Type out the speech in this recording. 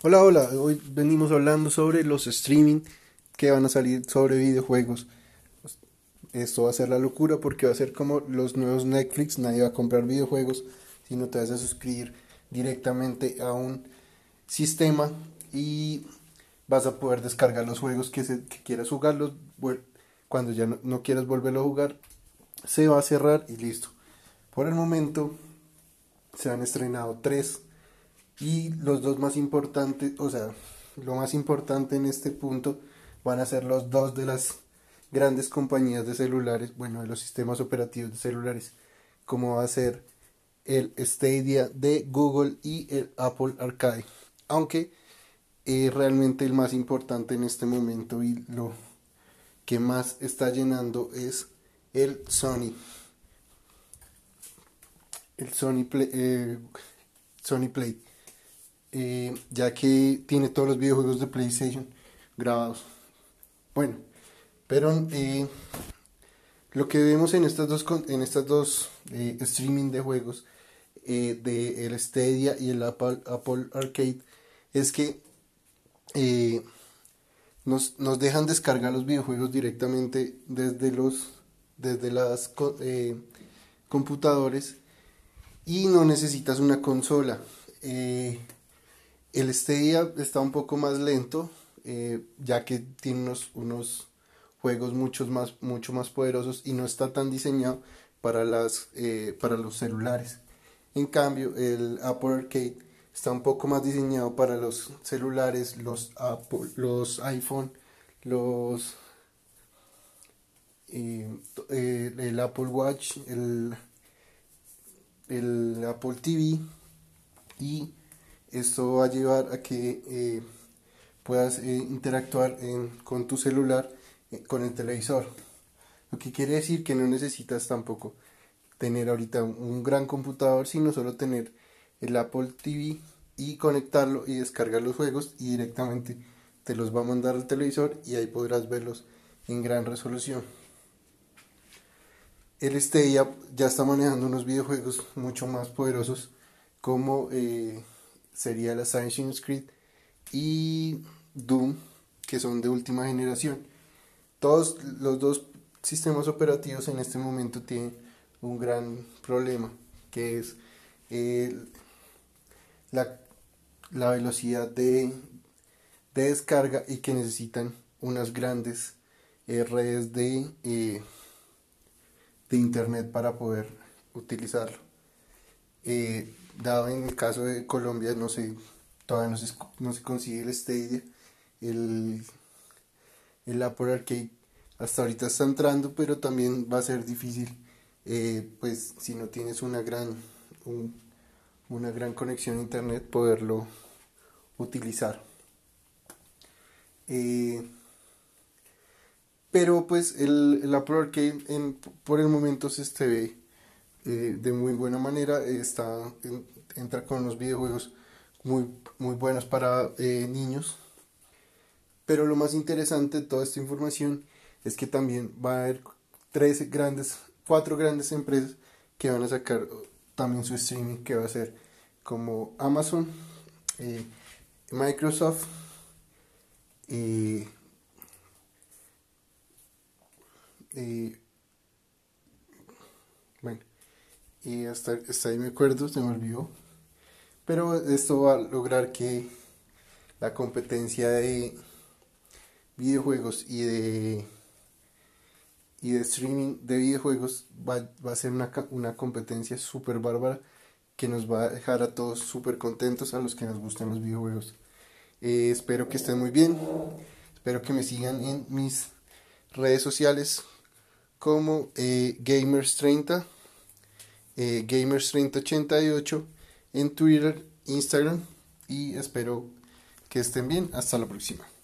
Hola, hola, hoy venimos hablando sobre los streaming que van a salir sobre videojuegos. Esto va a ser la locura porque va a ser como los nuevos Netflix, nadie va a comprar videojuegos, sino te vas a suscribir directamente a un sistema y vas a poder descargar los juegos que quieras jugarlos. Cuando ya no quieras volverlo a jugar, se va a cerrar y listo. Por el momento se han estrenado tres. Y los dos más importantes, o sea, lo más importante en este punto van a ser los dos de las grandes compañías de celulares, bueno, de los sistemas operativos de celulares, como va a ser el Stadia de Google y el Apple Arcade. Aunque realmente el más importante en este momento y lo que más está llenando es el Sony Play, ya que tiene todos los videojuegos de PlayStation grabados. Bueno, pero lo que vemos en estas dos streaming de juegos de el Stadia y el Apple Arcade es que eh, nos dejan descargar los videojuegos directamente desde las computadores y no necesitas una consola. El Stadia está un poco más lento, ya que tiene unos juegos mucho más poderosos y no está tan diseñado para los celulares. En cambio, el Apple Arcade está un poco más diseñado para los celulares, los iPhone, los el Apple Watch, el Apple TV, y esto va a llevar a que puedas interactuar con tu celular, con el televisor. Lo que quiere decir que no necesitas tampoco tener ahorita un gran computador, sino solo tener el Apple TV y conectarlo y descargar los juegos y directamente te los va a mandar al televisor y ahí podrás verlos en gran resolución. El Stadia ya está manejando unos videojuegos mucho más poderosos como sería el Assassin's Creed y Doom, que son de última generación. Todos los dos sistemas operativos en este momento tienen un gran problema, que es eh, la, la velocidad de descarga y que necesitan unas grandes redes de internet para poder utilizarlo. Dado en el caso de Colombia, no sé, todavía no se consigue el Stadia, el, el Apple Arcade hasta ahorita está entrando, pero también va a ser difícil, pues si no tienes un- una gran conexión a internet, poderlo utilizar. Eh, pero pues el Apple Arcade por el momento se ve de muy buena manera, entra con unos videojuegos muy buenos para niños. Pero lo más interesante de toda esta información es que también va a haber cuatro grandes empresas que van a sacar también su streaming, que va a ser como Amazon, eh, Microsoft, eh, eh, bueno, y hasta ahí me acuerdo, se me olvidó. Pero esto va a lograr que la competencia de videojuegos y de streaming de videojuegos va a ser una competencia súper bárbara que nos va a dejar a todos súper contentos a los que nos gustan los videojuegos. Espero que estén muy bien, espero que me sigan en mis redes sociales como Gamers30, Gamers3088 en Twitter, Instagram, y espero que estén bien. Hasta la próxima.